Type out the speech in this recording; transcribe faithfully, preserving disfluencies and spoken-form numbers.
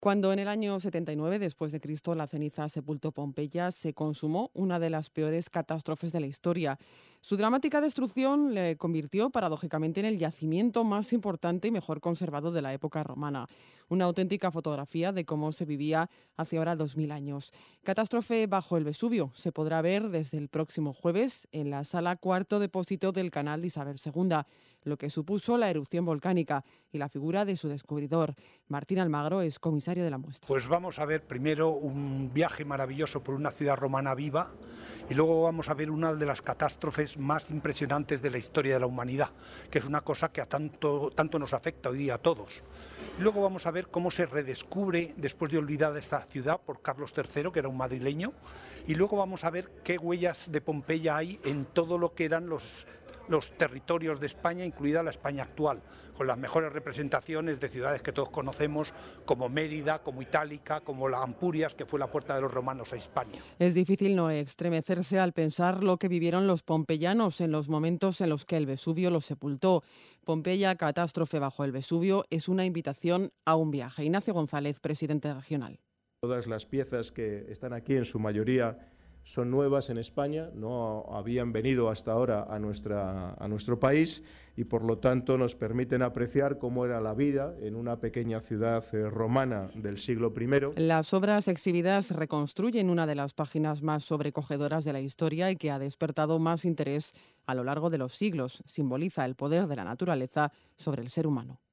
Cuando en el año setenta y nueve después de Cristo la ceniza sepultó Pompeya, se consumó una de las peores catástrofes de la historia. Su dramática destrucción le convirtió paradójicamente en el yacimiento más importante y mejor conservado de la época romana. Una auténtica fotografía de cómo se vivía hace ahora dos mil años. Catástrofe bajo el Vesubio se podrá ver desde el próximo jueves en la sala Cuarto Depósito del Canal de Isabel segunda, lo que supuso la erupción volcánica y la figura de su descubridor. Martín Almagro es comisario de la muestra. Pues vamos a ver primero un viaje maravilloso por una ciudad romana viva y luego vamos a ver una de las catástrofes más impresionantes de la historia de la humanidad, que es una cosa que a tanto, tanto nos afecta hoy día a todos. Y luego vamos a ver cómo se redescubre después de olvidada esta ciudad por Carlos tercero, que era un madrileño, y luego vamos a ver qué huellas de Pompeya hay en todo lo que eran los los territorios de España, incluida la España actual, con las mejores representaciones de ciudades que todos conocemos, como Mérida, como Itálica, como la Ampurias, que fue la puerta de los romanos a Hispania. Es difícil no estremecerse al pensar lo que vivieron los pompeyanos en los momentos en los que el Vesubio los sepultó. Pompeya, catástrofe bajo el Vesubio, es una invitación a un viaje. Ignacio González, presidente regional. Todas las piezas que están aquí, en su mayoría, son nuevas en España, no habían venido hasta ahora a, nuestra, a nuestro país y por lo tanto nos permiten apreciar cómo era la vida en una pequeña ciudad eh, romana del siglo primero. Las obras exhibidas reconstruyen una de las páginas más sobrecogedoras de la historia y que ha despertado más interés a lo largo de los siglos. Simboliza el poder de la naturaleza sobre el ser humano.